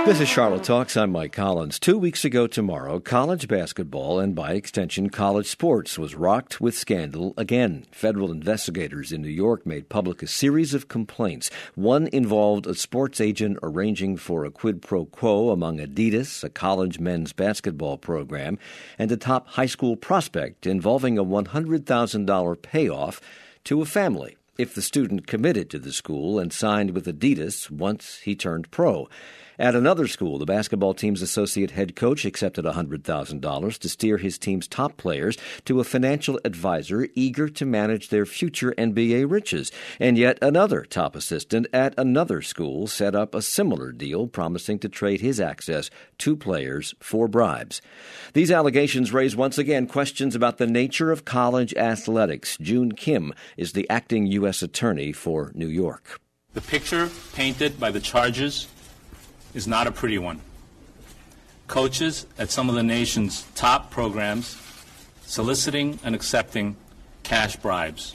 This is Charlotte Talks. I'm Mike Collins. 2 weeks ago tomorrow, college basketball and, by extension, college sports was rocked with scandal again. Federal investigators in New York made public a series of complaints. One involved a sports agent arranging for a quid pro quo among Adidas, a college men's basketball program, and a top high school prospect involving a $100,000 payoff to a family if the student committed to the school and signed with Adidas once he turned pro. At another school, the basketball team's associate head coach accepted $100,000 to steer his team's top players to a financial advisor eager to manage their future NBA riches. And yet another top assistant at another school set up a similar deal, promising to trade his access to players for bribes. These allegations raise once again questions about the nature of college athletics. June Kim is the acting U.S. attorney for New York. The picture painted by the charges is not a pretty one. Coaches at some of the nation's top programs soliciting and accepting cash bribes.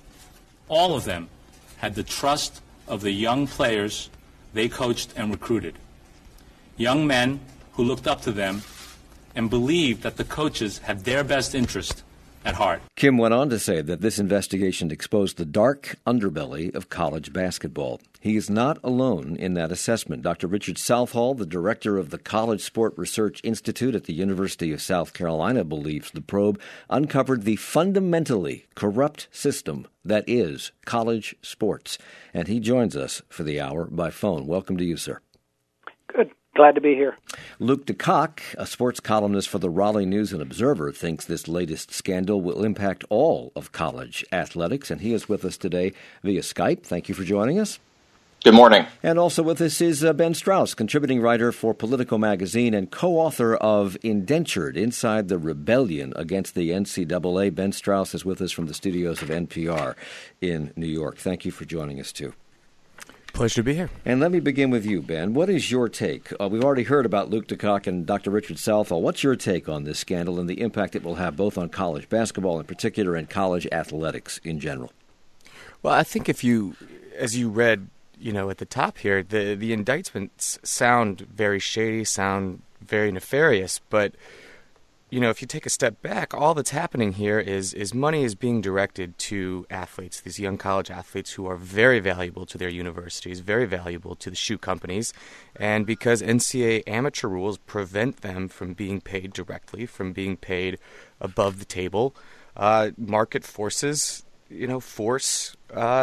All of them had the trust of the young players they coached and recruited. Young men who looked up to them and believed that the coaches had their best interest at heart. Kim went on to say that this investigation exposed the dark underbelly of college basketball. He is not alone in that assessment. Dr. Richard Southall, the director of the College Sport Research Institute at the University of South Carolina, believes the probe uncovered the fundamentally corrupt system that is college sports. And he joins us for the hour by phone. Welcome to you, sir. Good. Glad to be here. Luke DeCock, a sports columnist for the Raleigh News and Observer, thinks this latest scandal will impact all of college athletics, and he is with us today via Skype. Thank you for joining us. Good morning. And also with us is Ben Strauss, contributing writer for Politico magazine and co-author of Indentured, Inside the Rebellion Against the NCAA. Ben Strauss is with us from the studios of NPR in New York. Thank you for joining us, too. Pleasure to be here. And let me begin with you, Ben. What is your take? We've already heard about Luke DeCock and Dr. Richard Southall. What's your take on this scandal and the impact it will have both on college basketball in particular and college athletics in general? Well, I think as you read, at the top here, the indictments sound very shady, sound very nefarious, but if you take a step back, all that's happening here is money is being directed to athletes, these young college athletes who are very valuable to their universities, very valuable to the shoe companies. And because NCAA amateur rules prevent them from being paid directly, from being paid above the table, market forces, force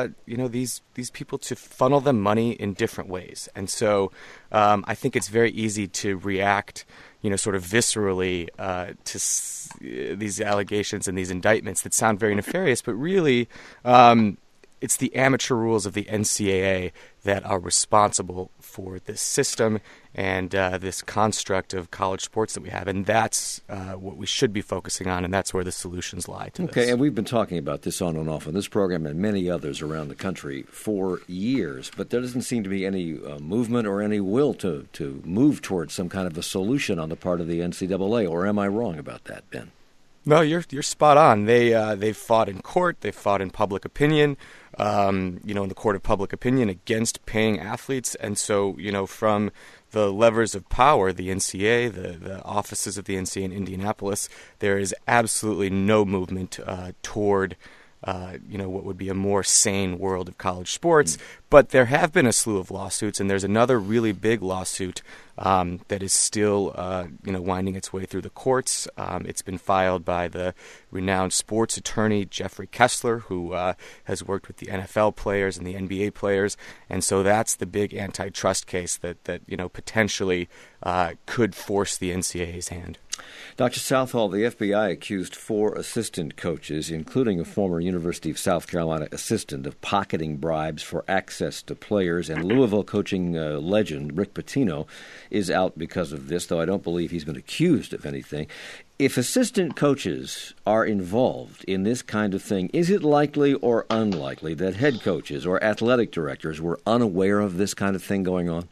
these people to funnel them money in different ways. And so I think it's very easy to react sort of viscerally to these allegations and these indictments that sound very nefarious, but really it's the amateur rules of the NCAA that are responsible for this system and this construct of college sports that we have. And that's what we should be focusing on, and that's where the solutions lie to this. Okay, and we've been talking about this on and off on this program and many others around the country for years, but there doesn't seem to be any movement or any will to move towards some kind of a solution on the part of the NCAA, or am I wrong about that, Ben? No, you're spot on. They've fought in court, they've fought in public opinion, in the court of public opinion against paying athletes. And so, from the levers of power, the NCAA, the offices of the NCAA in Indianapolis, there is absolutely no movement toward what would be a more sane world of college sports. But there have been a slew of lawsuits, and there's another really big lawsuit that is still, winding its way through the courts. It's been filed by the renowned sports attorney Jeffrey Kessler, who has worked with the NFL players and the NBA players, and so that's the big antitrust case that potentially could force the NCAA's hand. Dr. Southall, the FBI accused 4 assistant coaches, including a former University of South Carolina assistant, of pocketing bribes for access to players, and Louisville coaching legend Rick Pitino is out because of this, though I don't believe he's been accused of anything. If assistant coaches are involved in this kind of thing, is it likely or unlikely that head coaches or athletic directors were unaware of this kind of thing going on?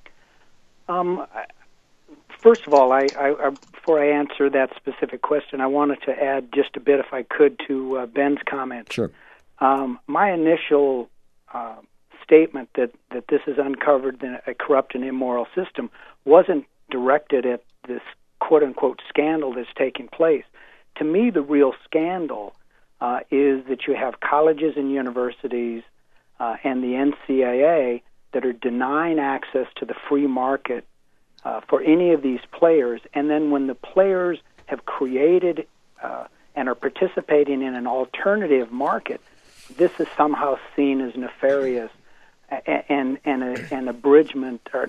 First of all, before I answer that specific question, I wanted to add just a bit, if I could, to Ben's comment. Sure. My initial statement that this has uncovered a corrupt and immoral system wasn't directed at this quote-unquote scandal that's taking place. To me, the real scandal is that you have colleges and universities and the NCAA that are denying access to the free market for any of these players, and then when the players have created and are participating in an alternative market, this is somehow seen as nefarious and an abridgment, or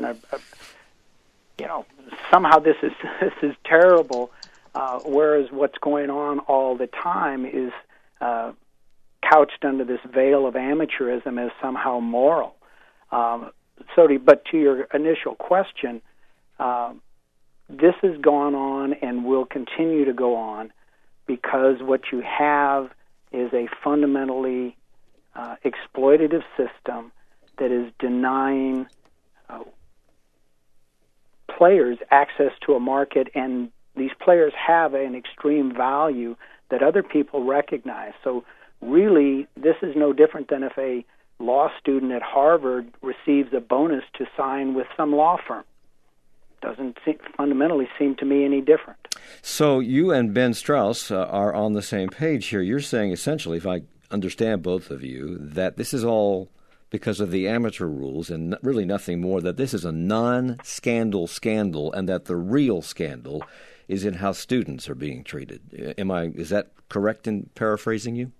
somehow this is terrible. Whereas what's going on all the time is couched under this veil of amateurism as somehow moral. But to your initial question, this has gone on and will continue to go on because what you have is a fundamentally exploitative system that is denying players access to a market, and these players have an extreme value that other people recognize. So really, this is no different than if a law student at Harvard receives a bonus to sign with some law firm. Doesn't fundamentally seem to me any different. So you and Ben Strauss are on the same page here. You're saying essentially, if I understand both of you, that this is all because of the amateur rules and really nothing more, that this is a non-scandal scandal, and that the real scandal is in how students are being treated. Is that correct in paraphrasing you?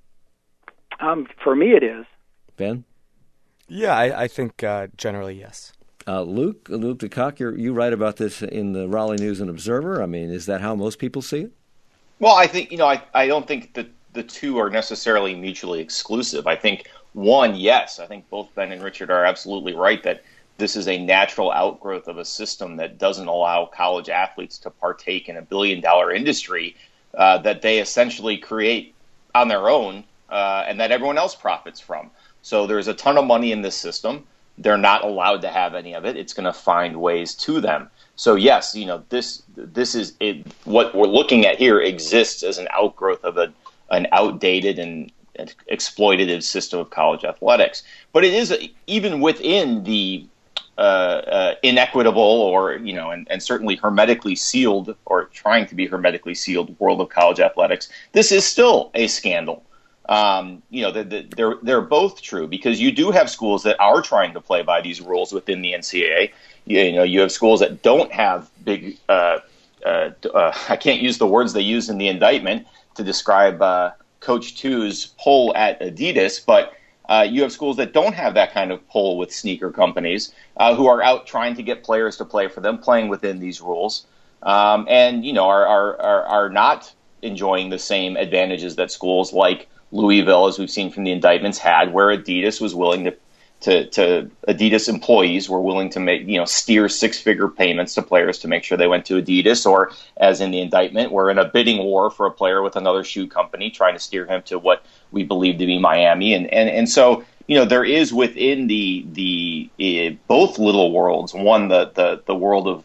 For me it is. Ben? Yeah, I think generally yes. Luke DeCock, you write about this in the Raleigh News and Observer. I mean, is that how most people see it? Well, I think, I don't think that the two are necessarily mutually exclusive. I think, one, yes, I think both Ben and Richard are absolutely right that this is a natural outgrowth of a system that doesn't allow college athletes to partake in a billion-dollar industry that they essentially create on their own and that everyone else profits from. So there's a ton of money in this system. They're not allowed to have any of it. It's going to find ways to them. So yes, this is it. What we're looking at here exists as an outgrowth of an outdated and exploitative system of college athletics. But it is even within the inequitable or and certainly hermetically sealed or trying to be hermetically sealed world of college athletics. This is still a scandal. They're both true because you do have schools that are trying to play by these rules within the NCAA. You have schools that don't have big. I can't use the words they use in the indictment to describe Coach Two's pull at Adidas, but you have schools that don't have that kind of pull with sneaker companies who are out trying to get players to play for them, playing within these rules, and are not enjoying the same advantages that schools like Louisville, as we've seen from the indictments, had, where Adidas was willing to Adidas employees were willing to make steer six-figure payments to players to make sure they went to Adidas, or as in the indictment, we're in a bidding war for a player with another shoe company trying to steer him to what we believe to be Miami, and so there is within the both little worlds, one the world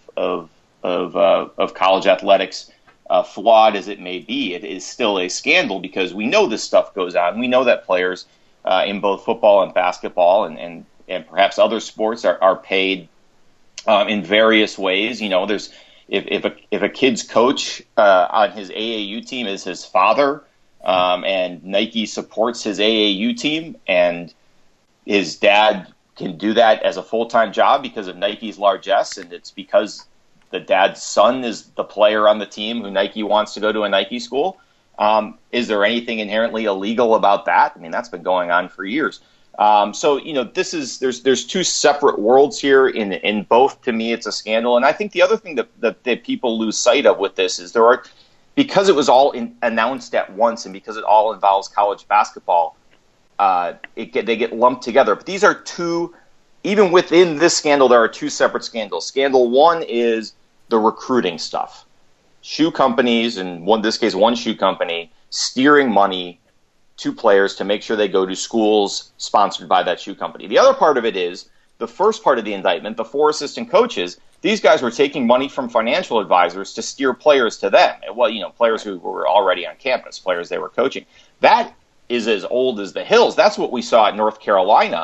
of college athletics. Flawed as it may be, it is still a scandal because we know this stuff goes on. We know that players in both football and basketball and perhaps other sports are paid in various ways. There's if a kid's coach on his AAU team is his father, and Nike supports his AAU team, and his dad can do that as a full-time job because of Nike's largesse, and it's because the dad's son is the player on the team who Nike wants to go to a Nike school. Is there anything inherently illegal about that? I mean, that's been going on for years. So there's two separate worlds here. In both, to me, it's a scandal. And I think the other thing that people lose sight of with this is because it was all announced at once and because it all involves college basketball, they get lumped together. But these are two. Even within this scandal, there are two separate scandals. Scandal one is the recruiting stuff. Shoe companies, and this case, one shoe company, steering money to players to make sure they go to schools sponsored by that shoe company. The other part of it is the first part of the indictment, the 4 assistant coaches. These guys were taking money from financial advisors to steer players to them. Well, players who were already on campus, players they were coaching. That is as old as the hills. That's what we saw at North Carolina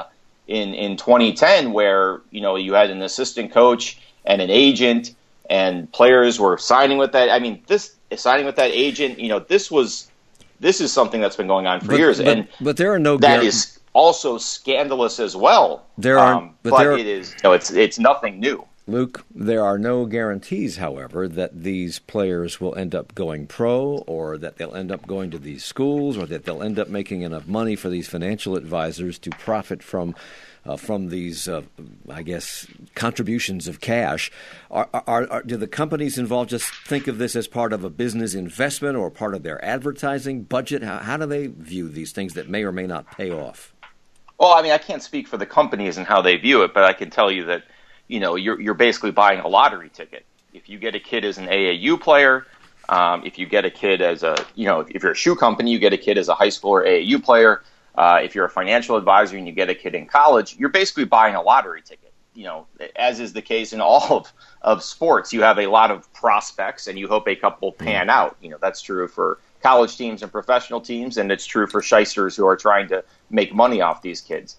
in 2010 where, you had an assistant coach and an agent and players were signing with that. I mean, signing with that agent, this is something that's been going on for years. But there are no that is also scandalous as well. It is, it's nothing new. Luke, there are no guarantees, however, that these players will end up going pro or that they'll end up going to these schools or that they'll end up making enough money for these financial advisors to profit from these, I guess, contributions of cash. Do the companies involved just think of this as part of a business investment or part of their advertising budget? How do they view these things that may or may not pay off? Well, I mean, I can't speak for the companies and how they view it, but I can tell you that, you're basically buying a lottery ticket. If you get a kid as an AAU player, if you get a kid as if you're a shoe company, you get a kid as a high school or AAU player. If you're a financial advisor and you get a kid in college, you're basically buying a lottery ticket. As is the case in all of sports, you have a lot of prospects and you hope a couple pan out. That's true for college teams and professional teams, and it's true for shysters who are trying to make money off these kids.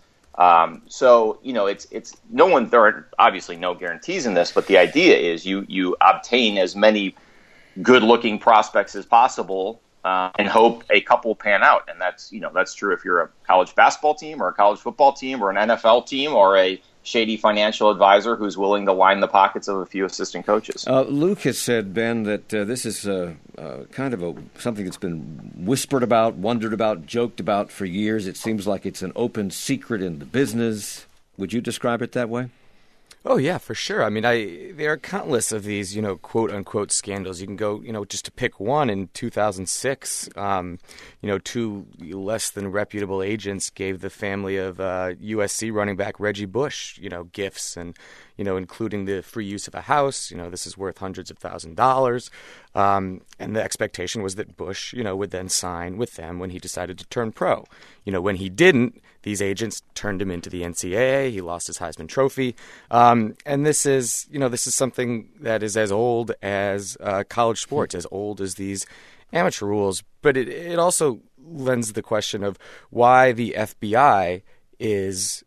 It's no one. There are obviously no guarantees in this, but the idea is you obtain as many good-looking prospects as possible and hope a couple pan out, and that's true if you're a college basketball team or a college football team or an NFL team or a shady financial advisor who's willing to line the pockets of a few assistant coaches. Luke has said, Ben, that this is kind of something that's been whispered about, wondered about, joked about for years. It seems like it's an open secret in the business. Would you describe it that way? Oh, yeah, for sure. I mean, there are countless of these, quote-unquote scandals. You can go, just to pick one in 2006, two less than reputable agents gave the family of USC running back Reggie Bush, gifts and, including the free use of a house. This is worth hundreds of $1,000s. And the expectation was that Bush, would then sign with them when he decided to turn pro. When he didn't, these agents turned him into the NCAA. He lost his Heisman Trophy. And this is something that is as old as college sports, as old as these amateur rules. But it also lends the question of why the FBI is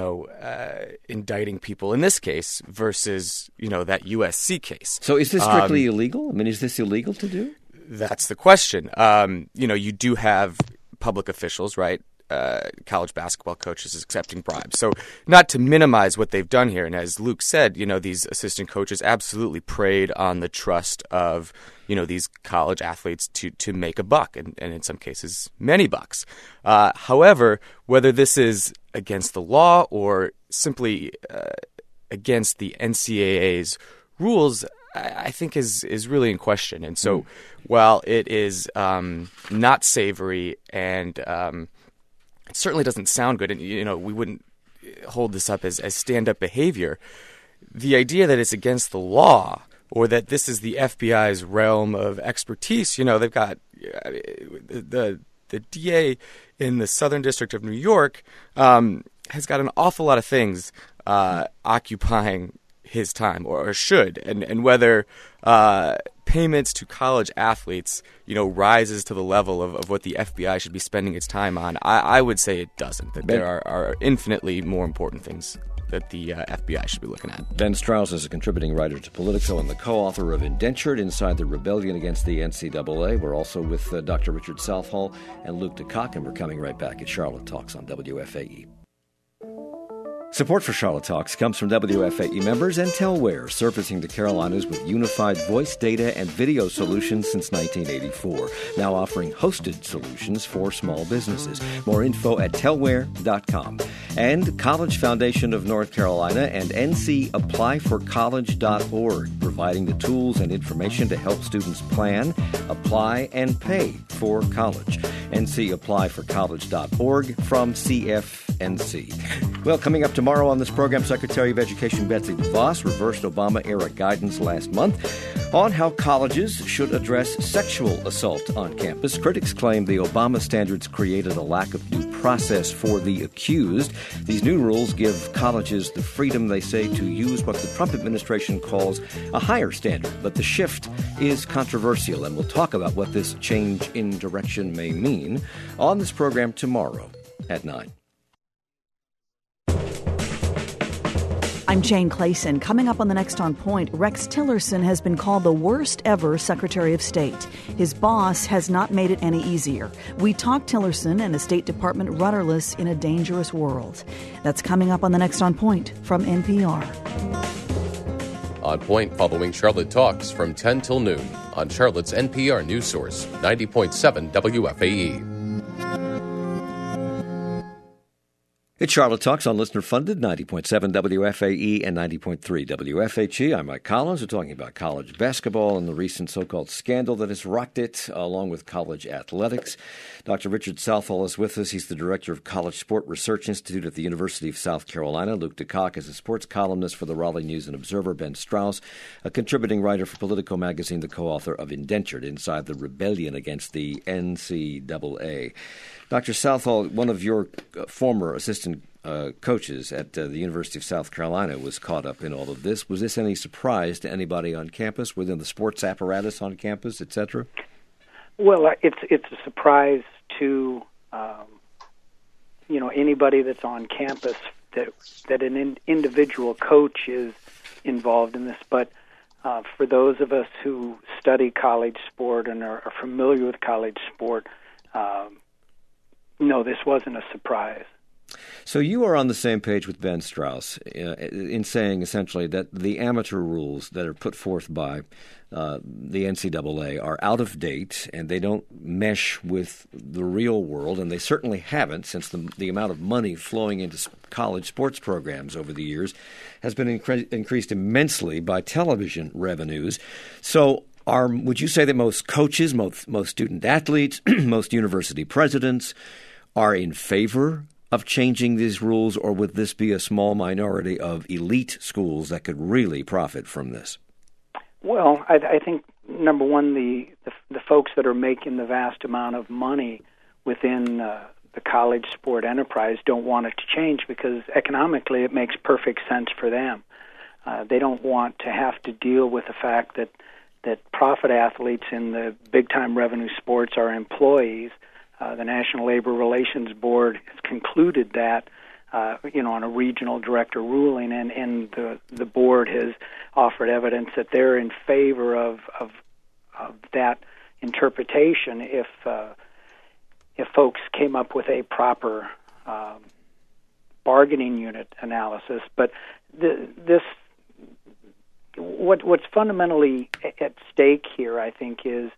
indicting people in this case versus, that USC case. So is this strictly illegal? I mean, is this illegal to do? That's the question. You do have public officials, right? College basketball coaches accepting bribes. So not to minimize what they've done here. And as Luke said, these assistant coaches absolutely preyed on the trust of, these college athletes to make a buck and in some cases many bucks. However, whether this is against the law or simply against the NCAA's rules, I think is really in question. And so while it is not savory and it certainly doesn't sound good, and we wouldn't hold this up as stand-up behavior, the idea that it's against the law or that this is the FBI's realm of expertise, they've got the DA in the Southern District of New York has got an awful lot of things occupying his time or should, and whether payments to college athletes, rises to the level of what the FBI should be spending its time on, I would say it doesn't. That there are infinitely more important things that the FBI should be looking at. Ben Strauss is a contributing writer to Politico and the co-author of Indentured, Inside the Rebellion Against the NCAA. We're also with Dr. Richard Southall and Luke DeCock, and we're coming right back at Charlotte Talks on WFAE. Support for Charlotte Talks comes from WFAE members and Telware, servicing the Carolinas with unified voice, data, and video solutions since 1984. Now offering hosted solutions for small businesses. More info at telware.com. And College Foundation of North Carolina and NCApplyforcollege.org, providing the tools and information to help students plan, apply, and pay for college. NCApplyforcollege.org from CFNC. Well, coming up tomorrow on this program, Secretary of Education Betsy DeVos reversed Obama-era guidance last month on how colleges should address sexual assault on campus. Critics claim the Obama standards created a lack of due process for the accused. These new rules give colleges the freedom, they say, to use what the Trump administration calls a higher standard. But the shift is controversial, and we'll talk about what this change in direction may mean on this program tomorrow at 9. I'm Jane Clayson. Coming up on the next On Point, Rex Tillerson has been called the worst ever Secretary of State. His boss has not made it any easier. We talk Tillerson and a State Department rudderless in a dangerous world. That's coming up on the next On Point from NPR. On Point, following Charlotte Talks from 10 till noon on Charlotte's NPR news source, 90.7 WFAE. It's Charlotte Talks on listener-funded 90.7 WFAE and 90.3 WFHE. I'm Mike Collins. We're talking about college basketball and the recent so-called scandal that has rocked it, along with college athletics. Dr. Richard Southall is with us. He's the director of College Sport Research Institute at the University of South Carolina. Luke DeCock is a sports columnist for the Raleigh News and Observer. Ben Strauss, a contributing writer for Politico magazine, the co-author of Indentured, Inside the Rebellion Against the NCAA. Dr. Southall, one of your former assistant coaches at the University of South Carolina was caught up in all of this. Was this any surprise to anybody on campus, within the sports apparatus on campus, et cetera? Well, it's a surprise to anybody that's on campus that an individual coach is involved in this. But for those of us who study college sport and are familiar with college sport, no, this wasn't a surprise. So you are on the same page with Ben Strauss in saying essentially that the amateur rules that are put forth by the NCAA are out of date and they don't mesh with the real world, and they certainly haven't, since the amount of money flowing into college sports programs over the years has been increased immensely by television revenues. So would you say that most coaches, most student athletes, most university presidents are in favor of changing these rules, or would this be a small minority of elite schools that could really profit from this? Well, I think, number one, the folks that are making the vast amount of money within the college sport enterprise don't want it to change because economically it makes perfect sense for them. They don't want to have to deal with the fact that profit athletes in the big-time revenue sports are employees. The National Labor Relations Board has concluded that, on a regional director ruling, and the board has offered evidence that they're in favor of that interpretation if folks came up with a proper bargaining unit analysis. But what's fundamentally at stake here, I think, is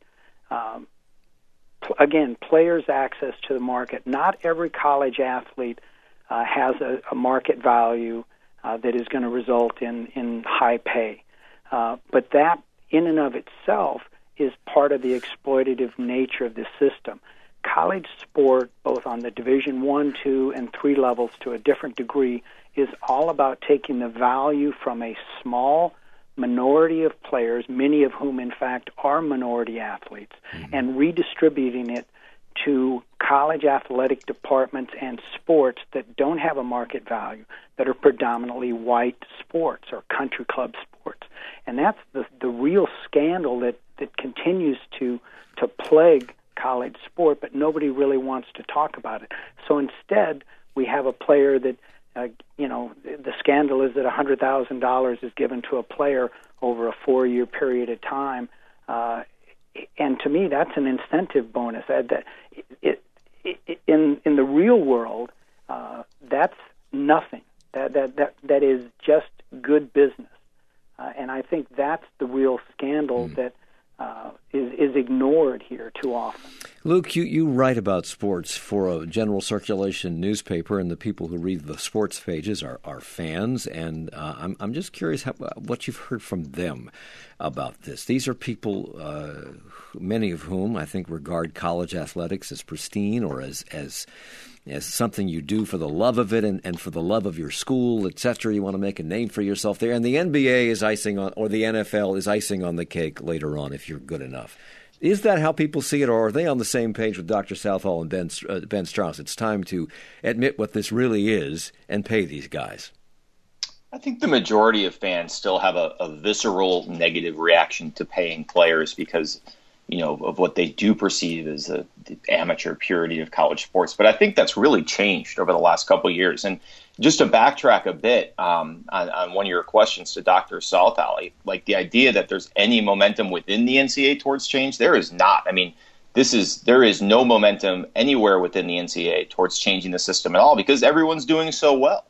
again, players' access to the market. Not every college athlete has a market value that is going to result in high pay. But that, in and of itself, is part of the exploitative nature of the system. College sport, both on the Division I, II, and III levels to a different degree, is all about taking the value from a small minority of players, many of whom, in fact, are minority athletes, and redistributing it to college athletic departments and sports that don't have a market value, that are predominantly white sports or country club sports. And that's the real scandal that continues to plague college sport, but nobody really wants to talk about it. So instead, we have a player that the scandal is that $100,000 is given to a player over a 4-year period of time, and to me, that's an incentive bonus. In the real world, that's nothing. That is just good business, and I think that's the real scandal that is ignored here too often. Luke, you write about sports for a general circulation newspaper, and the people who read the sports pages are fans, and I'm just curious what you've heard from them about this. These are people, many of whom I think regard college athletics as pristine or as something you do for the love of it and for the love of your school, etc. You want to make a name for yourself there, and the NBA is icing on, or the NFL is icing on the cake later on if you're good enough. Is that how people see it, or are they on the same page with Dr. Southall and Ben Strauss? It's time to admit what this really is and pay these guys. I think the majority of fans still have a visceral negative reaction to paying players because, of what they do perceive as the amateur purity of college sports. But I think that's really changed over the last couple of years. And just to backtrack a bit on one of your questions to Dr. Southall, like the idea that there's any momentum within the NCAA towards change, there is not. I mean, there is no momentum anywhere within the NCAA towards changing the system at all because everyone's doing so well.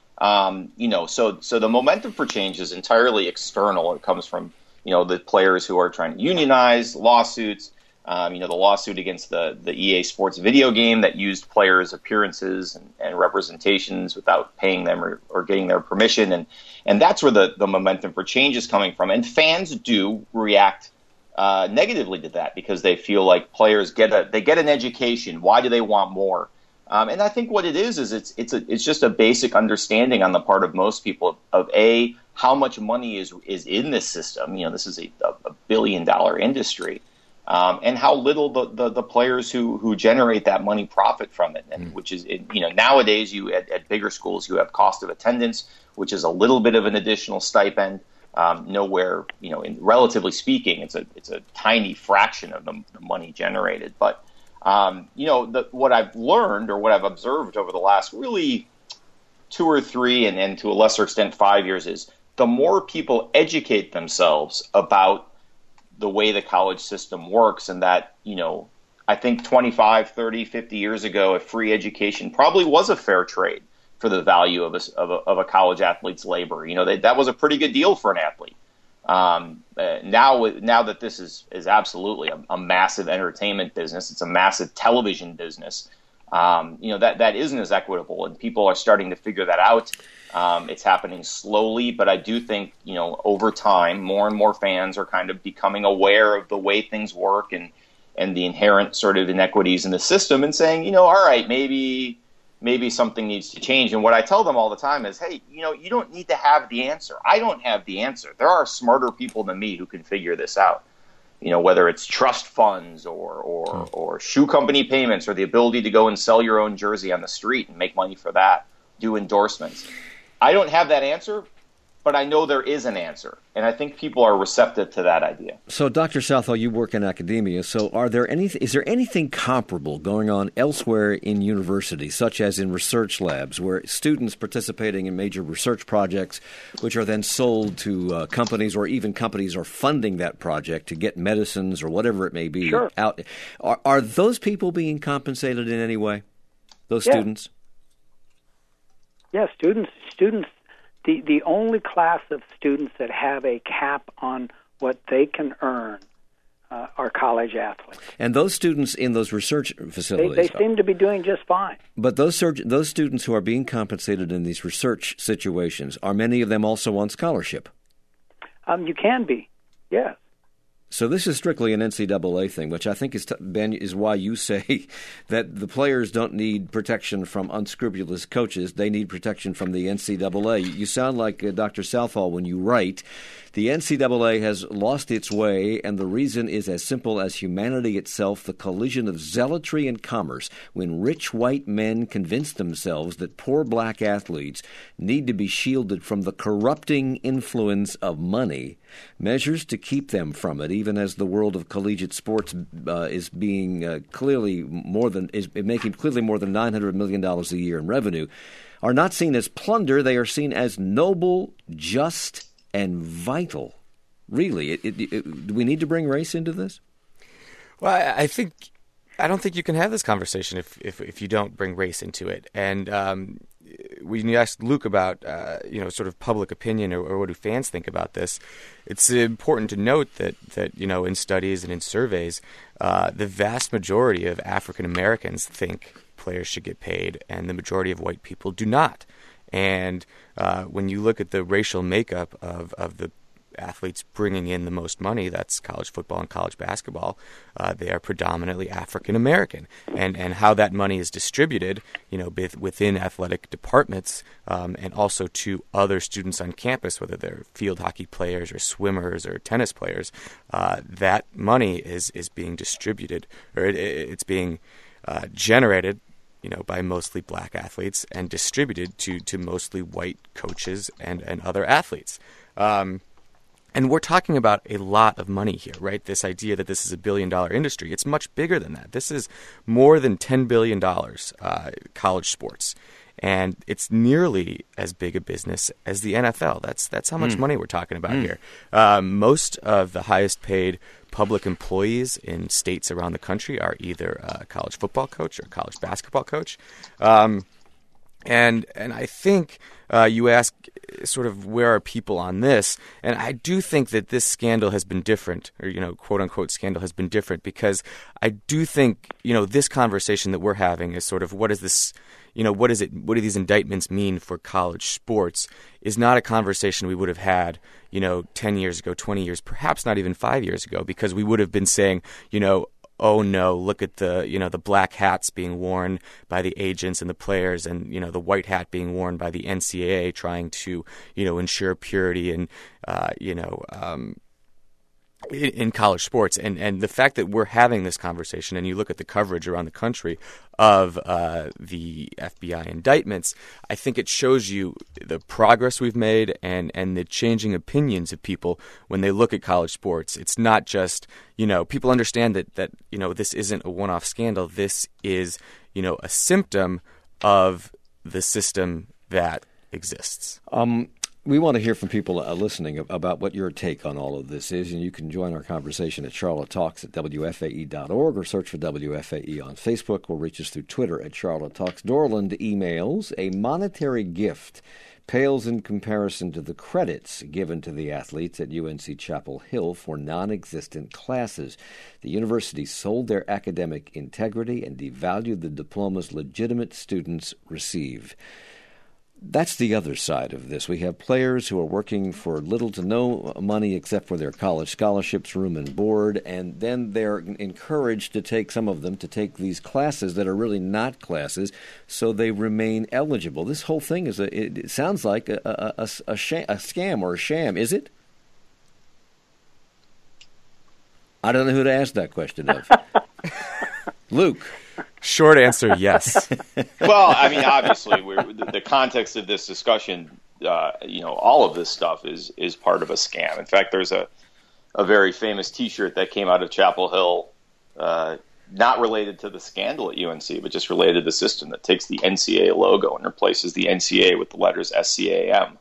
So the momentum for change is entirely external. It comes from the players who are trying to unionize, lawsuits, the lawsuit against the EA Sports video game that used players' appearances and representations without paying them or getting their permission. And that's where the momentum for change is coming from. And fans do react negatively to that because they feel like players get an education. Why do they want more? And I think what it is it's just a basic understanding on the part of most people of how much money is in this system. This is a $1 billion industry, and how little the players who generate that money profit from it. And which is nowadays at bigger schools you have cost of attendance, which is a little bit of an additional stipend. Nowhere, relatively speaking, it's a tiny fraction of the money generated, but. What I've learned or what I've observed over the last really 2 or 3 and to a lesser extent 5 years is the more people educate themselves about the way the college system works and that, I think 25, 30, 50 years ago, a free education probably was a fair trade for the value of a college athlete's labor. That was a pretty good deal for an athlete. Now that this is absolutely a massive entertainment business, it's a massive television business. That isn't as equitable, and people are starting to figure that out. It's happening slowly, but I do think over time, more and more fans are kind of becoming aware of the way things work and the inherent sort of inequities in the system, and saying, all right, maybe something needs to change. And what I tell them all the time is, hey, you don't need to have the answer. I don't have the answer. There are smarter people than me who can figure this out. Whether it's trust funds or shoe company payments or the ability to go and sell your own jersey on the street and make money for that, do endorsements. I don't have that answer, but I know there is an answer, and I think people are receptive to that idea. So, Dr. Southall, you work in academia. So, is there anything comparable going on elsewhere in universities, such as in research labs, where students participating in major research projects, which are then sold to companies, or even companies are funding that project to get medicines or whatever it may be out? Are those people being compensated in any way? Those students? Yeah, students. The only class of students that have a cap on what they can earn are college athletes. And those students in those research facilities, they seem to be doing just fine. But those students who are being compensated in these research situations, are many of them also on scholarship? You can be, yes. So this is strictly an NCAA thing, which I think Ben, is why you say that the players don't need protection from unscrupulous coaches. They need protection from the NCAA. You sound like Dr. Southall when you write, the NCAA has lost its way, and the reason is as simple as humanity itself, the collision of zealotry and commerce, when rich white men convince themselves that poor black athletes need to be shielded from the corrupting influence of money. Measures to keep them from it, even as the world of collegiate sports is being making clearly more than $900 million a year in revenue, are not seen as plunder. They are seen as noble, just, and vital. Really, do we need to bring race into this? Well, I don't think you can have this conversation if you don't bring race into it. And when you asked Luke about sort of public opinion or what do fans think about this, it's important to note that in studies and in surveys, the vast majority of African Americans think players should get paid, and the majority of white people do not. And when you look at the racial makeup of the athletes bringing in the most money, that's college football and college basketball, they are predominantly African American, and how that money is distributed, within athletic departments, and also to other students on campus, whether they're field hockey players or swimmers or tennis players, that money is being distributed, or it's being generated, by mostly black athletes and distributed to mostly white coaches and other athletes. And we're talking about a lot of money here, right? This idea that this is $1 billion industry. It's much bigger than that. This is more than $10 billion, college sports. And it's nearly as big a business as the NFL. That's how much money we're talking about here. Most of the highest paid public employees in states around the country are either a college football coach or a college basketball coach. And I think you ask sort of where are people on this, and I do think that this scandal has been different, or quote unquote scandal has been different, because I do think this conversation that we're having is sort of what is this, what do these indictments mean for college sports, is not a conversation we would have had 10 years ago, 20 years, perhaps not even 5 years ago, because we would have been saying oh no, look at the black hats being worn by the agents and the players, and the white hat being worn by the NCAA trying to ensure purity and in college sports. And the fact that we're having this conversation, and you look at the coverage around the country of the FBI indictments, I think it shows you the progress we've made and the changing opinions of people when they look at college sports. It's not just, people understand that this isn't a one-off scandal. This is, a symptom of the system that exists. We want to hear from people listening about what your take on all of this is, and you can join our conversation at Charlotte Talks at WFAE.org, or search for WFAE on Facebook, or reach us through Twitter at Charlotte Talks. Dorland emails, a monetary gift pales in comparison to the credits given to the athletes at UNC Chapel Hill for non-existent classes. The university sold their academic integrity and devalued the diplomas legitimate students receive. That's the other side of this. We have players who are working for little to no money except for their college scholarships, room and board, and then they're encouraged to take, some of them, to take these classes that are really not classes, so they remain eligible. This whole thing it sounds like a scam or a sham, is it? I don't know who to ask that question of. Luke. Short answer, yes. Well, I mean, obviously, the context of this discussion, all of this stuff is part of a scam. In fact, there's a very famous T-shirt that came out of Chapel Hill, not related to the scandal at UNC, but just related to the system, that takes the NCAA logo and replaces the NCAA with the letters SCAM,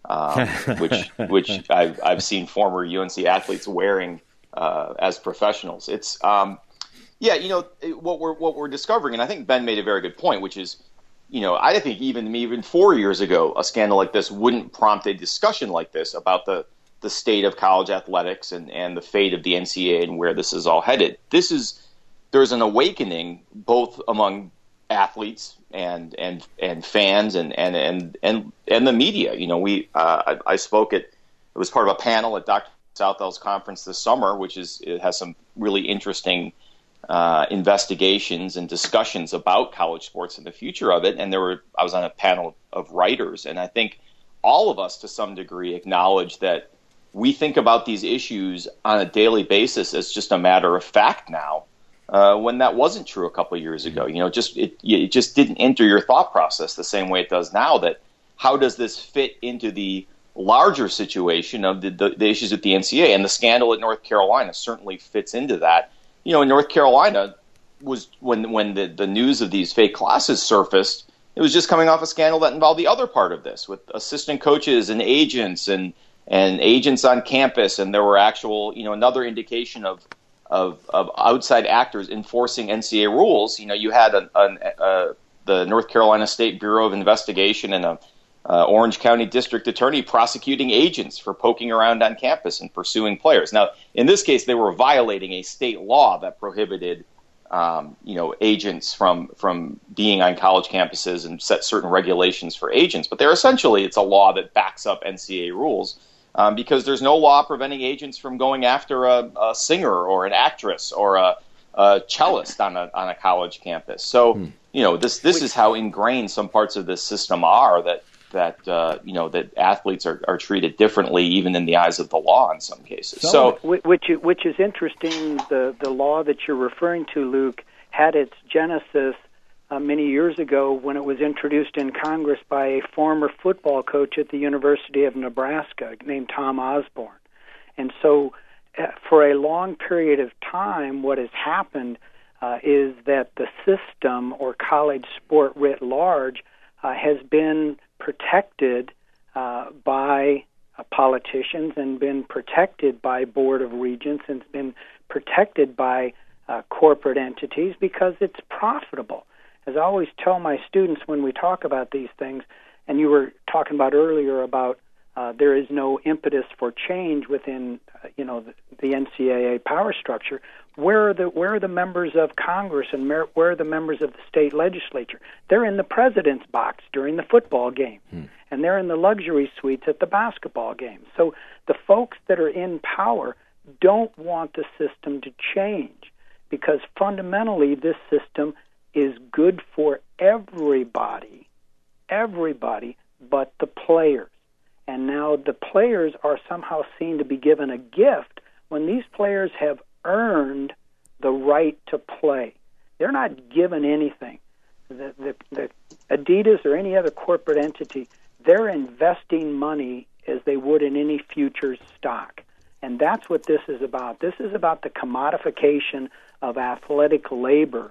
which I've seen former UNC athletes wearing as professionals. It's yeah, what we're discovering, and I think Ben made a very good point, which is, I think even 4 years ago, a scandal like this wouldn't prompt a discussion like this about the state of college athletics and the fate of the NCAA and where this is all headed. There's an awakening both among athletes and fans and the media. I spoke it was part of a panel at Dr. Southel's conference this summer, which it has some really interesting investigations and discussions about college sports and the future of it. And I was on a panel of writers, and I think all of us to some degree acknowledge that we think about these issues on a daily basis as just a matter of fact now, when that wasn't true a couple of years ago. It just didn't enter your thought process the same way it does now, that how does this fit into the larger situation of the issues at the NCAA, and the scandal at North Carolina certainly fits into that. In North Carolina, was when the news of these fake classes surfaced, it was just coming off a scandal that involved the other part of this, with assistant coaches and agents and agents on campus, and there were actual, another indication of outside actors enforcing NCAA rules. You had the North Carolina State Bureau of Investigation and a Orange County District Attorney prosecuting agents for poking around on campus and pursuing players. Now, in this case, they were violating a state law that prohibited, agents from being on college campuses and set certain regulations for agents. But it's a law that backs up NCAA rules, because there's no law preventing agents from going after a singer or an actress or a cellist on a college campus. So, this is how ingrained some parts of this system are, that athletes are treated differently, even in the eyes of the law in some cases. So, which is interesting. The law that you're referring to, Luke, had its genesis many years ago when it was introduced in Congress by a former football coach at the University of Nebraska named Tom Osborne. And so for a long period of time, what has happened is that the system, or college sport writ large, has been protected by politicians and been protected by Board of Regents and been protected by corporate entities because it's profitable. As I always tell my students when we talk about these things, and you were talking about earlier about there is no impetus for change within the NCAA power structure. Where are the members of Congress and where are the members of the state legislature? They're in the president's box during the football game, and they're in the luxury suites at the basketball game. So the folks that are in power don't want the system to change because fundamentally this system is good for everybody but the players. And now the players are somehow seen to be given a gift when these players have earned the right to play. They're not given anything. The Adidas or any other corporate entity, they're investing money as they would in any futures stock. And that's what this is about. This is about the commodification of athletic labor.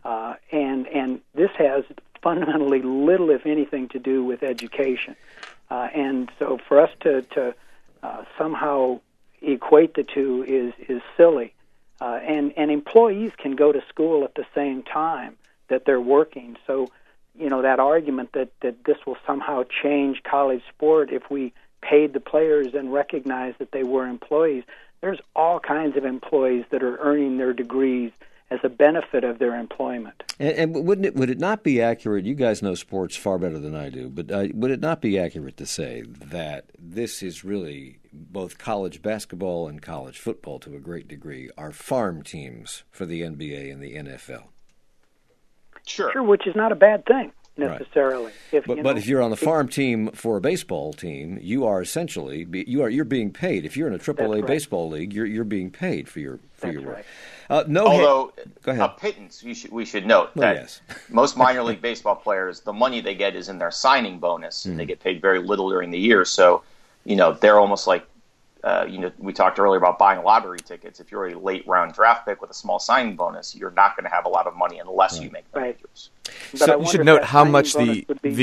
And this has fundamentally little, if anything, to do with education. And so for us to somehow equate the two is silly. And employees can go to school at the same time that they're working. So, that argument that this will somehow change college sport if we paid the players and recognized that they were employees, there's all kinds of employees that are earning their degrees as a benefit of their employment. And would it not be accurate, you guys know sports far better than I do, but would it not be accurate to say that this is really both college basketball and college football to a great degree are farm teams for the NBA and the NFL? Sure, which is not a bad thing necessarily. Right. But if you're on the farm team for a baseball team, you are essentially you're being paid. If you're in a AAA baseball league, you're being paid for your work. Right. Although go ahead. pittance, we should note that most minor league baseball players, the money they get is in their signing bonus, and they get paid very little during the year. So, they're almost like, we talked earlier about buying lottery tickets. If you're a late round draft pick with a small signing bonus, you're not going to have a lot of money unless you make the majors. So you should note how much the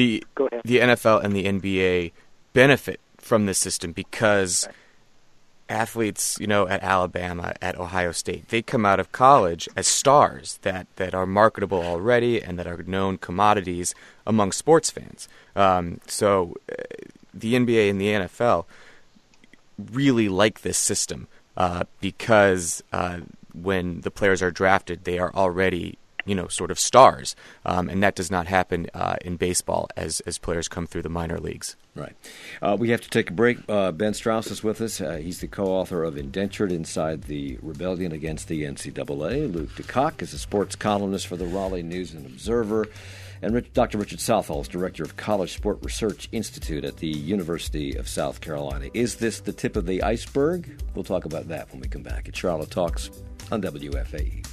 NFL and the NBA benefit from this system because athletes, at Alabama, at Ohio State, they come out of college as stars that are marketable already and that are known commodities among sports fans. So the NBA and the NFL really like this system because when the players are drafted, they are already sort of stars, and that does not happen in baseball as players come through the minor leagues. Right. We have to take a break. Ben Strauss is with us. He's the co-author of Indentured Inside the Rebellion Against the NCAA. Luke DeCock is a sports columnist for the Raleigh News and Observer. And Dr. Richard Southall is director of College Sport Research Institute at the University of South Carolina. Is this the tip of the iceberg? We'll talk about that when we come back at Charlotte Talks on WFAE.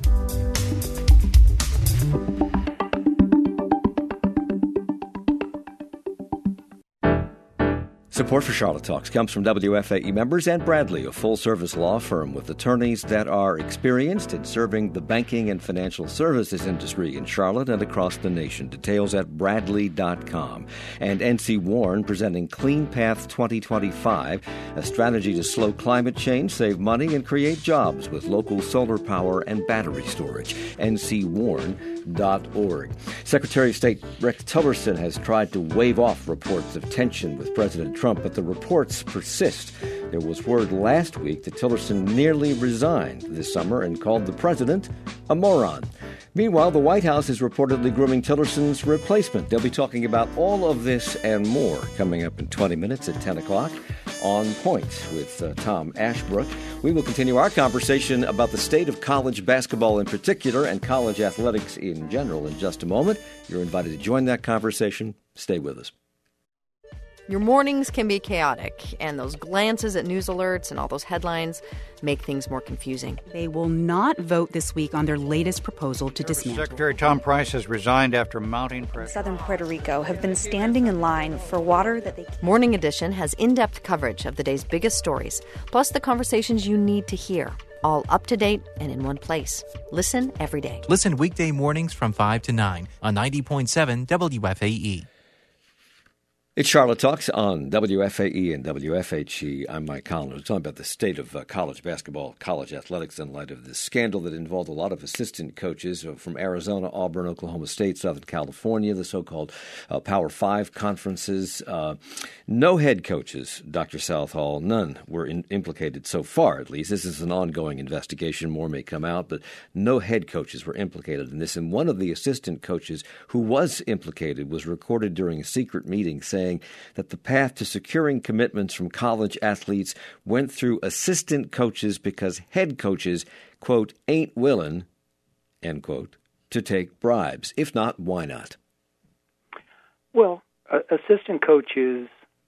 Support for Charlotte Talks comes from WFAE members and Bradley, a full-service law firm with attorneys that are experienced in serving the banking and financial services industry in Charlotte and across the nation. Details at Bradley.com. And NC Warren presenting Clean Path 2025, a strategy to slow climate change, save money, and create jobs with local solar power and battery storage. ncwarren.org. Secretary of State Rex Tillerson has tried to wave off reports of tension with President Trump, but the reports persist. There was word last week that Tillerson nearly resigned this summer and called the president a moron. Meanwhile, the White House is reportedly grooming Tillerson's replacement. They'll be talking about all of this and more coming up in 20 minutes at 10 o'clock on Point with Tom Ashbrook. We will continue our conversation about the state of college basketball in particular and college athletics in general in just a moment. You're invited to join that conversation. Stay with us. Your mornings can be chaotic, and those glances at news alerts and all those headlines make things more confusing. They will not vote this week on their latest proposal to dismantle. Secretary Tom Price has resigned after mounting pressure. Southern Puerto Rico have been standing in line for water that they can't. Morning Edition has in-depth coverage of the day's biggest stories, plus the conversations you need to hear, all up to date and in one place. Listen every day. Listen weekday mornings from 5 to 9 on 90.7 WFAE. It's Charlotte Talks on WFAE and WFHE. I'm Mike Collins. We're talking about the state of college basketball, college athletics in light of this scandal that involved a lot of assistant coaches from Arizona, Auburn, Oklahoma State, Southern California, the so-called Power 5 conferences. No head coaches, Dr. Southall, none were implicated so far, at least. This is an ongoing investigation. More may come out, but no head coaches were implicated in this. And one of the assistant coaches who was implicated was recorded during a secret meeting saying that the path to securing commitments from college athletes went through assistant coaches because head coaches, quote, ain't willing, end quote, to take bribes. If not, why not? Well, assistant coaches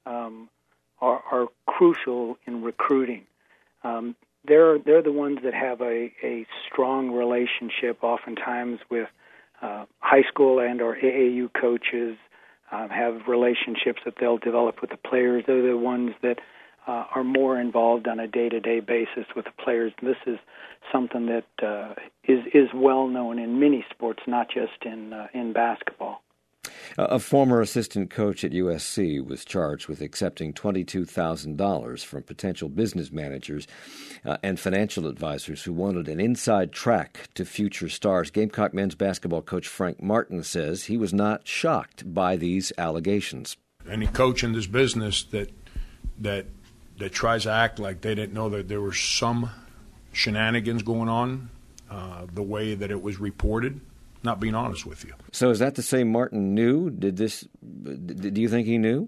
are crucial in recruiting. They're the ones that have a strong relationship oftentimes with high school and or AAU coaches, have relationships that they'll develop with the players. They're the ones that are more involved on a day-to-day basis with the players. This is something that is well known in many sports, not just in basketball. A former assistant coach at USC was charged with accepting $22,000 from potential business managers and financial advisors who wanted an inside track to future stars. Gamecock men's basketball coach Frank Martin says he was not shocked by these allegations. Any coach in this business that tries to act like they didn't know that there were some shenanigans going on, the way that it was reported, not being honest with you. So is that to say Martin knew? Do you think he knew?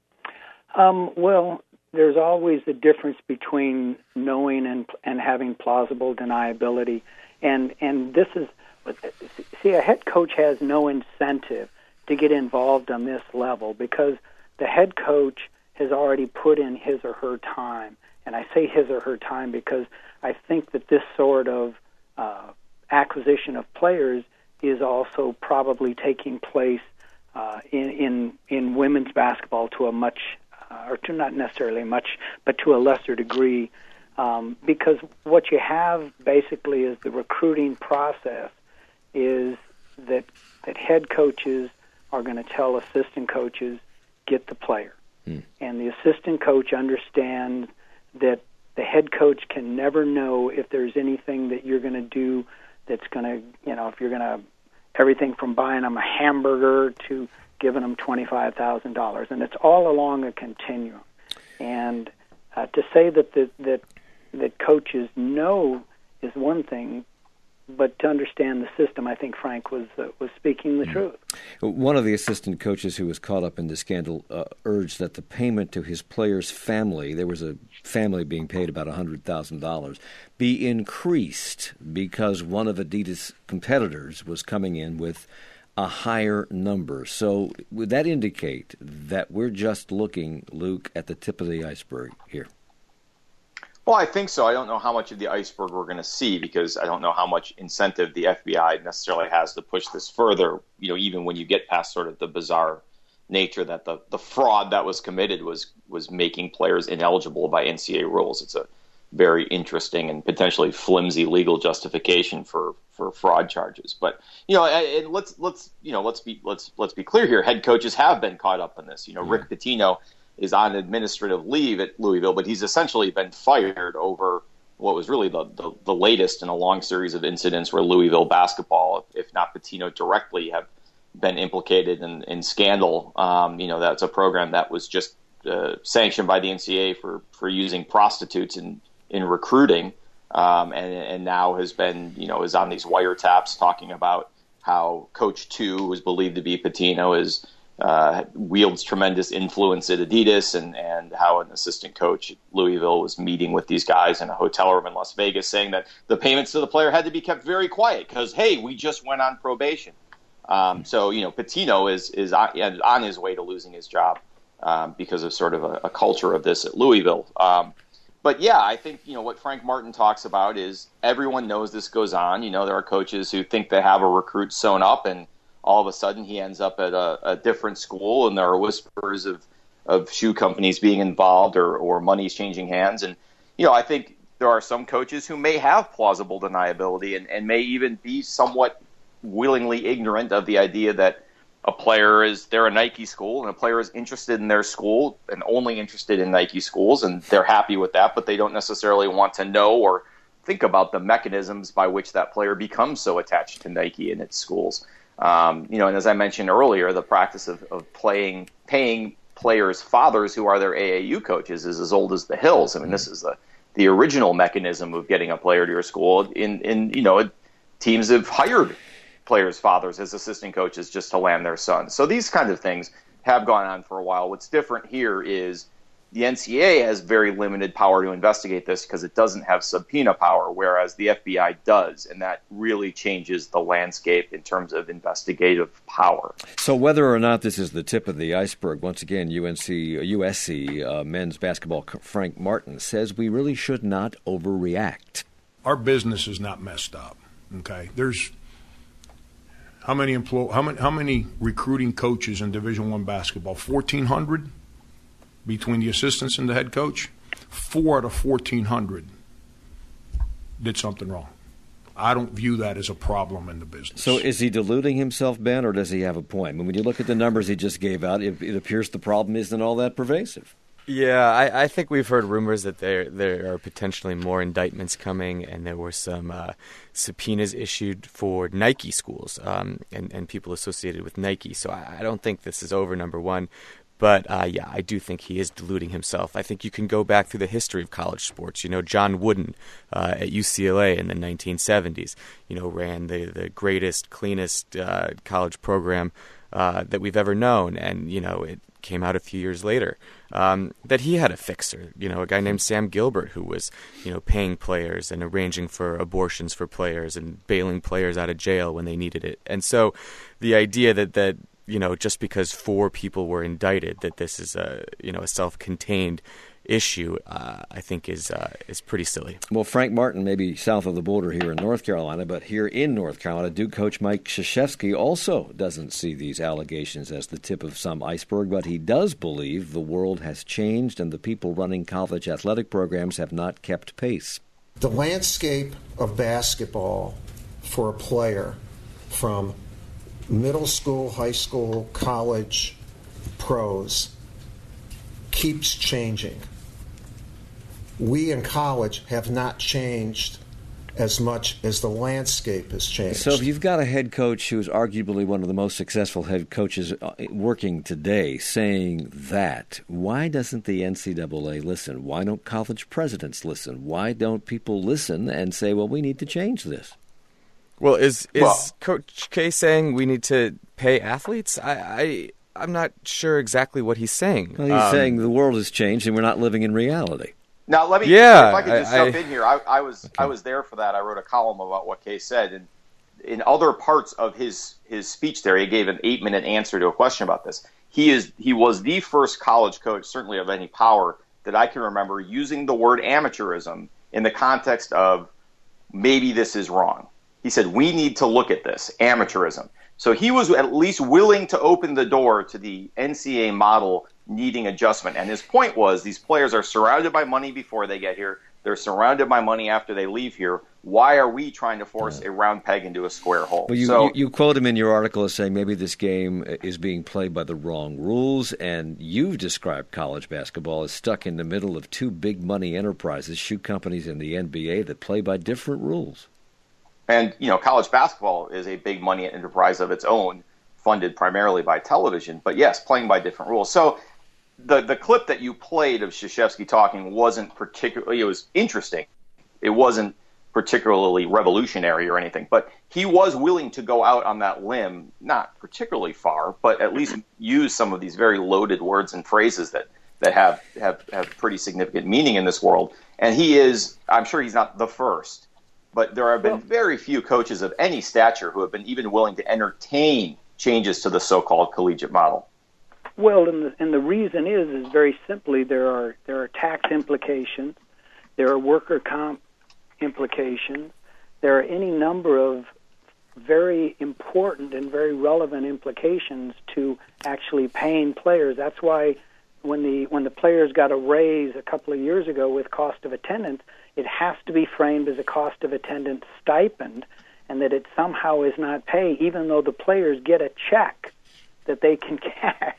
Well, there's always a difference between knowing and having plausible deniability. And this is, see, a head coach has no incentive to get involved on this level because the head coach has already put in his or her time. And I say his or her time because I think that this sort of acquisition of players is also probably taking place in women's basketball to a much, or to not necessarily much, but to a lesser degree, because what you have basically is the recruiting process is that head coaches are going to tell assistant coaches, get the player. And the assistant coach understands that the head coach can never know if there's anything that you're going to do that's going to, if you're going to, everything from buying them a hamburger to giving them $25,000, and it's all along a continuum. And to say that coaches know is one thing, but to understand the system, I think Frank was speaking the truth. One of the assistant coaches who was caught up in the scandal urged that the payment to his player's family, there was a family being paid about $100,000, be increased because one of Adidas' competitors was coming in with a higher number. So would that indicate that we're just looking, Luke, at the tip of the iceberg here? Well, I think so. I don't know how much of the iceberg we're going to see because I don't know how much incentive the FBI necessarily has to push this further, even when you get past sort of the bizarre nature that the fraud that was committed was making players ineligible by NCAA rules. It's a very interesting and potentially flimsy legal justification for fraud charges. But let's be clear here. Head coaches have been caught up in this. Rick Pitino is on administrative leave at Louisville, but he's essentially been fired over what was really the latest in a long series of incidents where Louisville basketball, if not Pitino directly, have been implicated in scandal. That's a program that was just sanctioned by the NCAA for using prostitutes in recruiting, and now has been, is on these wiretaps talking about how Coach 2, who is believed to be Pitino, wields tremendous influence at Adidas, and how an assistant coach at Louisville was meeting with these guys in a hotel room in Las Vegas, saying that the payments to the player had to be kept very quiet because, hey, we just went on probation. So Pitino is on his way to losing his job because of sort of a culture of this at Louisville. But yeah, I think, what Frank Martin talks about is everyone knows this goes on. There are coaches who think they have a recruit sewn up, and all of a sudden he ends up at a different school, and there are whispers of shoe companies being involved or money's changing hands. And, I think there are some coaches who may have plausible deniability and may even be somewhat willingly ignorant of the idea that they're a Nike school, and a player is interested in their school and only interested in Nike schools, and they're happy with that, but they don't necessarily want to know or think about the mechanisms by which that player becomes so attached to Nike and its schools. And as I mentioned earlier, the practice of paying players' fathers who are their AAU coaches is as old as the hills. I mean, this is the original mechanism of getting a player to your school. Teams have hired players' fathers as assistant coaches just to land their sons. So these kinds of things have gone on for a while. What's different here is the NCAA has very limited power to investigate this because it doesn't have subpoena power, whereas the FBI does, and that really changes the landscape in terms of investigative power. So whether or not this is the tip of the iceberg, once again, USC men's basketball Frank Martin says we really should not overreact. Our business is not messed up. Okay, there's how many recruiting coaches in Division I basketball? 1,400 between the assistants and the head coach. 4 out of 1,400 did something wrong. I don't view that as a problem in the business. So is he deluding himself, Ben, or does he have a point? I mean, when you look at the numbers he just gave out, it appears the problem isn't all that pervasive. Yeah, I think we've heard rumors that there are potentially more indictments coming, and there were some subpoenas issued for Nike schools and people associated with Nike. So I don't think this is over, number one. But, I do think he is deluding himself. I think you can go back through the history of college sports. John Wooden at UCLA in the 1970s, ran the greatest, cleanest college program that we've ever known. And, it came out a few years later that he had a fixer, a guy named Sam Gilbert who was, paying players and arranging for abortions for players and bailing players out of jail when they needed it. And so the idea that just because 4 people were indicted, that this is a self-contained issue, I think is pretty silly. Well, Frank Martin may be south of the border here in North Carolina, but here in North Carolina, Duke coach Mike Krzyzewski also doesn't see these allegations as the tip of some iceberg, but he does believe the world has changed and the people running college athletic programs have not kept pace. The landscape of basketball for a player from middle school, high school, college, pros keeps changing. We in college have not changed as much as the landscape has changed. So if you've got a head coach who is arguably one of the most successful head coaches working today saying that, why doesn't the NCAA listen? Why don't college presidents listen? Why don't people listen and say, well, we need to change this? Well, is Coach K saying we need to pay athletes? I'm not sure exactly what he's saying. Well, he's saying the world has changed and we're not living in reality. Now, let me, if I could just jump in here. I was there for that. I wrote a column about what Kay said, and in other parts of his speech there, he gave an 8-minute answer to a question about this. He was the first college coach, certainly of any power, that I can remember using the word amateurism in the context of maybe this is wrong. He said, we need to look at this, amateurism. So he was at least willing to open the door to the NCAA model needing adjustment. And his point was these players are surrounded by money before they get here. They're surrounded by money after they leave here. Why are we trying to force a round peg into a square hole? Well, you quote him in your article as saying maybe this game is being played by the wrong rules, and you've described college basketball as stuck in the middle of 2 big money enterprises, shoe companies and the NBA, that play by different rules. And, college basketball is a big money enterprise of its own, funded primarily by television, but yes, playing by different rules. So the clip that you played of Krzyzewski talking wasn't particularly, it was interesting. It wasn't particularly revolutionary or anything, but he was willing to go out on that limb, not particularly far, but at least use some of these very loaded words and phrases that have pretty significant meaning in this world. And he is, I'm sure he's not the first, but there have been very few coaches of any stature who have been even willing to entertain changes to the so-called collegiate model. Well, and the reason is very simply there are tax implications, there are worker comp implications, there are any number of very important and very relevant implications to actually paying players. That's why when the players got a raise a couple of years ago with cost of attendance, it has to be framed as a cost of attendance stipend, and that it somehow is not pay, even though the players get a check that they can cash.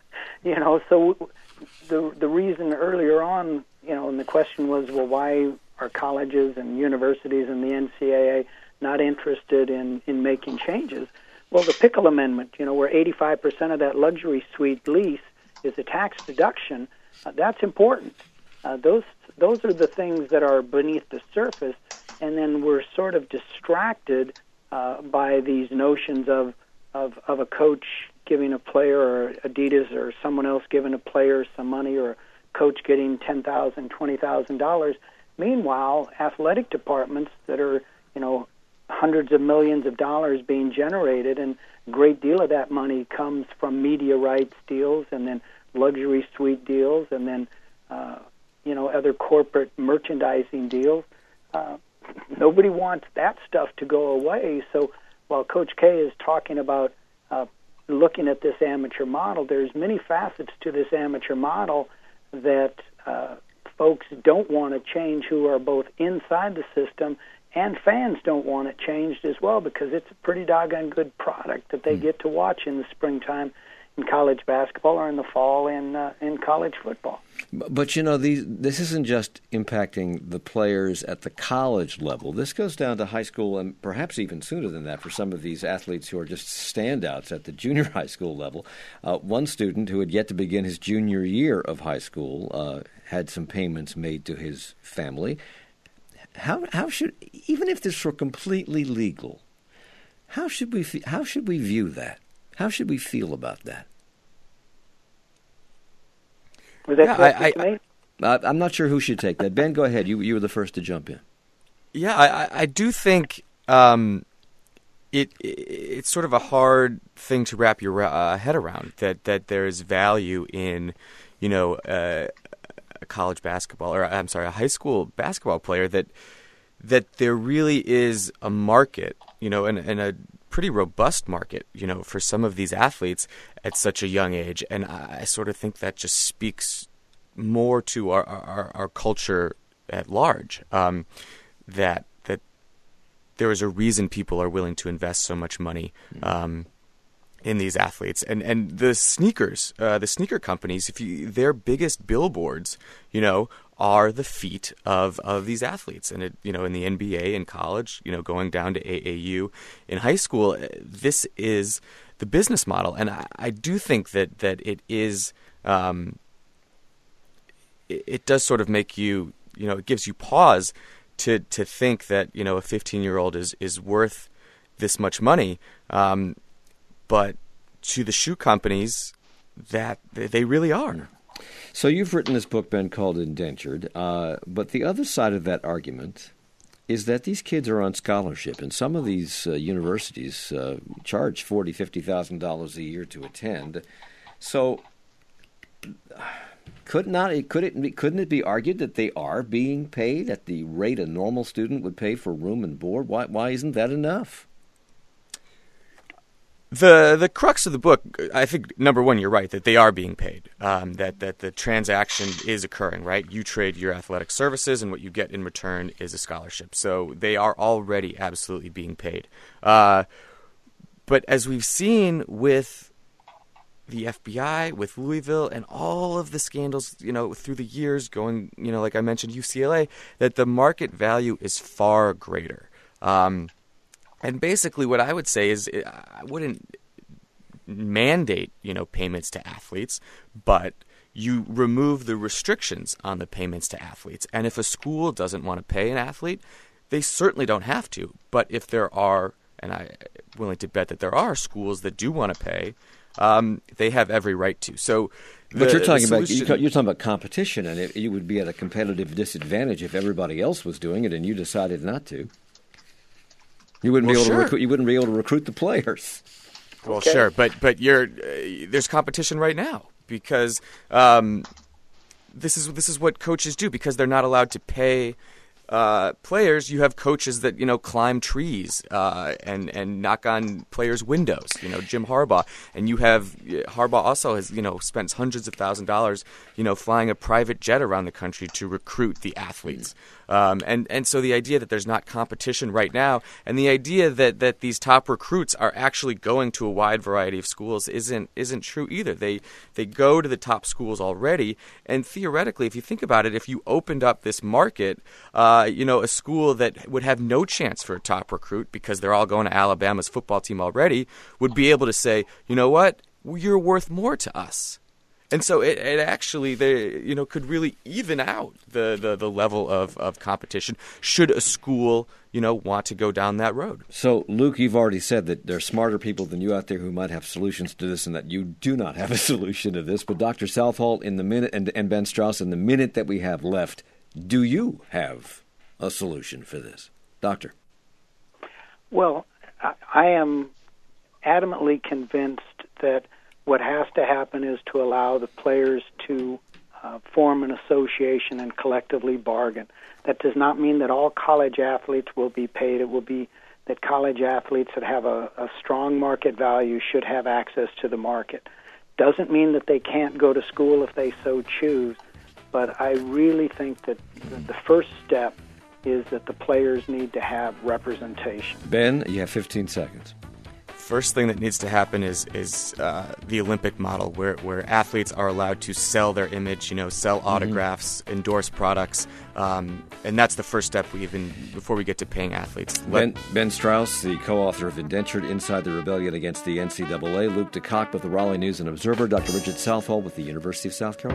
So the reason earlier on, and the question was, well, why are colleges and universities and the NCAA not interested in making changes? Well, the Pickle Amendment, where 85% of that luxury suite lease is a tax deduction, that's important. Those are the things that are beneath the surface, and then we're sort of distracted by these notions of a coach giving a player, or Adidas or someone else giving a player some money, or a coach getting $10,000, $20,000. Meanwhile, athletic departments that are, hundreds of millions of dollars being generated, and a great deal of that money comes from media rights deals, and then luxury suite deals, and then other corporate merchandising deals. Nobody wants that stuff to go away. So while Coach K is talking about looking at this amateur model, there's many facets to this amateur model that folks don't want to change, who are both inside the system, and fans don't want it changed as well, because it's a pretty doggone good product that they get to watch in the springtime in college basketball, or in the fall in college football. But this isn't just impacting the players at the college level. This goes down to high school, and perhaps even sooner than that for some of these athletes who are just standouts at the junior high school level. One student who had yet to begin his junior year of high school had some payments made to his family. How should, even if this were completely legal, how should we view that? How should we feel about that? Was that I'm not sure who should take that. Ben, go ahead. You were the first to jump in. Yeah, I do think it's sort of a hard thing to wrap your head around, that there is value in, a college basketball, or I'm sorry, a high school basketball player, that there really is a market, and a pretty robust market, for some of these athletes at such a young age. And I sort of think that just speaks more to our culture at large, that there is a reason people are willing to invest so much money in these athletes. And the sneakers, the sneaker companies, their biggest billboards, are the feet of these athletes. And in the NBA, in college, going down to AAU, in high school, this is the business model. And I do think that it is, it does sort of make you, it gives you pause to think that, a 15-year-old is worth this much money. But to the shoe companies, that they really are. So you've written this book, Ben, called Indentured, but the other side of that argument is that these kids are on scholarship, and some of these universities charge $40,000, $50,000 a year to attend. So couldn't it be argued that they are being paid at the rate a normal student would pay for room and board? Why isn't that enough? The crux of the book, I think, number one, you're right, that they are being paid, that the transaction is occurring, right? You trade your athletic services, and what you get in return is a scholarship. So they are already absolutely being paid. But as we've seen with the FBI, with Louisville, and all of the scandals, through the years going, like I mentioned, UCLA, that the market value is far greater. And basically what I would say is I wouldn't mandate, payments to athletes, but you remove the restrictions on the payments to athletes. And if a school doesn't want to pay an athlete, they certainly don't have to. But if there are, and I'm willing to bet that there are schools that do want to pay, they have every right to. So, but you're talking about competition, and you would be at a competitive disadvantage if everybody else was doing it and you decided not to. You wouldn't be able to recruit. You wouldn't be able to recruit the players. Well, Okay. sure, but there's competition right now because this is what coaches do because they're not allowed to pay players. You have coaches that climb trees and knock on players' windows. Jim Harbaugh, and you have Harbaugh also has spent hundreds of thousands of dollars flying a private jet around the country to recruit the athletes. And so the idea that there's not competition right now, and the idea that these top recruits are actually going to a wide variety of schools isn't true either. They go to the top schools already, and theoretically, if you think about it, if you opened up this market, a school that would have no chance for a top recruit because they're all going to Alabama's football team already would be able to say, you know what, you're worth more to us. And so it actually could really even out the level of competition should a school want to go down that road. So, Luke, you've already said that there are smarter people than you out there who might have solutions to this, and that you do not have a solution to this. But Dr. Southall, in the minute, and Ben Strauss, in the minute that we have left, do you have a solution for this, Doctor? Well, I am adamantly convinced that what has to happen is to allow the players to form an association and collectively bargain. That does not mean that all college athletes will be paid. It will be that college athletes that have a strong market value should have access to the market. Doesn't mean that they can't go to school if they so choose, but I really think that the first step is that the players need to have representation. Ben, you have 15 seconds. First thing that needs to happen is the Olympic model, where athletes are allowed to sell their image, sell autographs, endorse products, and that's the first step before we get to paying athletes. Ben Strauss, the co-author of Indentured: Inside the Rebellion Against the NCAA, Luke DeCock with the Raleigh News and Observer, Dr. Richard Southall with the University of South Carolina.